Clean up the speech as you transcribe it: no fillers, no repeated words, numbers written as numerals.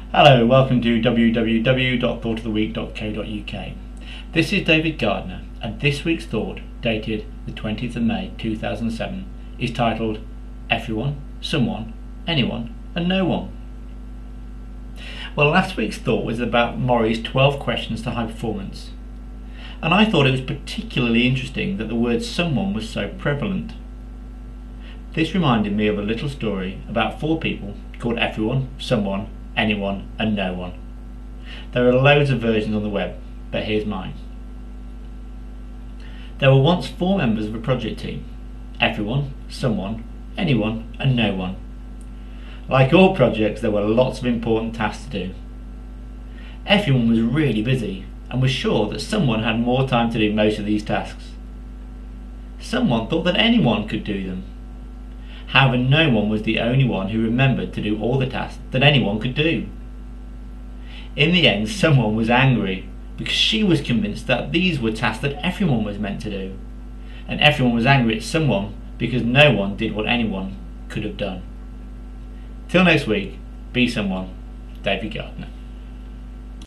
Hello, welcome to www.thoughtoftheweek.co.uk. This is David Gardner, and this week's thought, dated the 20th of May 2007, is titled Everyone, Someone, Anyone and No One. Well, last week's thought was about Murray's 12 questions to high performance, and I thought it was particularly interesting that the word someone was so prevalent. This reminded me of a little story about four people called Everyone, Someone, Anyone and No One. There are loads of versions on the web, but here's mine. There were once four members of a project team: everyone, someone, anyone and no one. Like all projects, there were lots of important tasks to do. Everyone was really busy and was sure that someone had more time to do most of these tasks. Someone thought that anyone could do them. However, no one was the only one who remembered to do all the tasks that anyone could do. In the end, someone was angry because she was convinced that these were tasks that everyone was meant to do, and everyone was angry at someone because no one did what anyone could have done. Till next week, be someone. David Gardner.